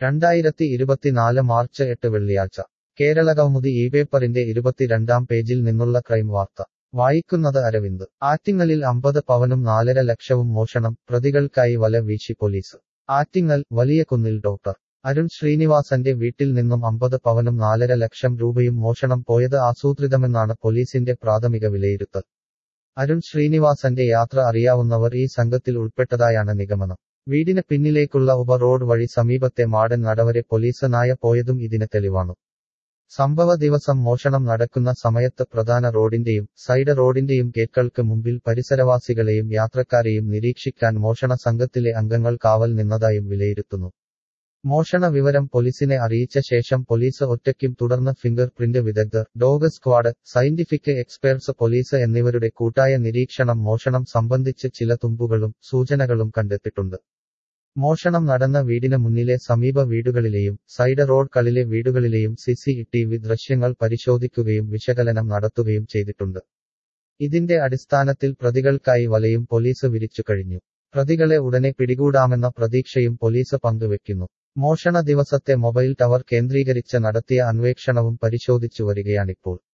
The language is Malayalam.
2024 മാർച്ച് 8 വെള്ളിയാഴ്ച കേരളകൗമുദി ഈ പേപ്പറിന്റെ 22-ാം പേജിൽ നിന്നുള്ള ക്രൈം വാർത്ത വായിക്കുന്നത് അരവിന്ദ്. ആറ്റിങ്ങലിൽ 50 പവനും 4.5 ലക്ഷവും മോഷണം, പ്രതികൾക്കായി വല വീശി പോലീസ്. ആറ്റിങ്ങൽ, വലിയകുന്നിൽ ഡോക്ടർ അരുൺ ശ്രീനിവാസന്റെ വീട്ടിൽ നിന്നും 50 പവനും 4.5 ലക്ഷം രൂപയും മോഷണം പോയത് ആസൂത്രിതമെന്നാണ് പോലീസിന്റെ പ്രാഥമിക വിലയിരുത്തൽ. അരുൺ ശ്രീനിവാസന്റെ യാത്ര അറിയാവുന്നവർ ഈ സംഘത്തിൽ ഉൾപ്പെട്ടതായാണ് നിഗമനം. വീടിന് പിന്നിലേക്കുള്ള ഉപ റോഡ് വഴി സമീപത്തെ മാടൻ നടവരെ പോലീസ് നായ പോയതും ഇതിന് തെളിവാണ്. സംഭവ ദിവസം മോഷണം നടക്കുന്ന സമയത്ത് പ്രധാന റോഡിന്റെയും സൈഡ് റോഡിന്റെയും ഗേറ്റുകൾക്ക് മുമ്പിൽ പരിസരവാസികളെയും യാത്രക്കാരെയും നിരീക്ഷിക്കാൻ മോഷണ സംഘത്തിലെ അംഗങ്ങൾ കാവൽ നിന്നതായും വിലയിരുത്തുന്നു. മോഷണ വിവരം പോലീസിനെ അറിയിച്ച ശേഷം പോലീസ് ഒറ്റയ്ക്കും തുടർന്ന് ഫിംഗർ പ്രിന്റ് വിദഗ്ധർ, dog squad, scientific experts police എന്നിവരുടെ കൂട്ടായ നിരീക്ഷണം മോഷണം സംബന്ധിച്ച് ചില തുമ്പുകളും സൂചനകളും കണ്ടെത്തിയിട്ടുണ്ട്. മോഷണം നടന്ന വീടിന് മുന്നിലെ സമീപ വീടുകളിലെയും സൈഡ് റോഡുകളിലെ വീടുകളിലെയും CCTV ദൃശ്യങ്ങൾ പരിശോധിക്കുകയും വിശകലനം നടത്തുകയും ചെയ്തിട്ടുണ്ട്. ഇതിന്റെ അടിസ്ഥാനത്തിൽ പ്രതികൾക്കായി വലയും പോലീസ് വിരിച്ചു കഴിഞ്ഞു. പ്രതികളെ ഉടനെ പിടികൂടാമെന്ന പ്രതീക്ഷയും പോലീസ് പങ്കുവെക്കുന്നു. മോഷണ ദിവസത്തെ മൊബൈൽ ടവർ കേന്ദ്രീകരിച്ച് നടത്തിയ അന്വേഷണവും പരിശോധിച്ചു വരികയാണിപ്പോൾ.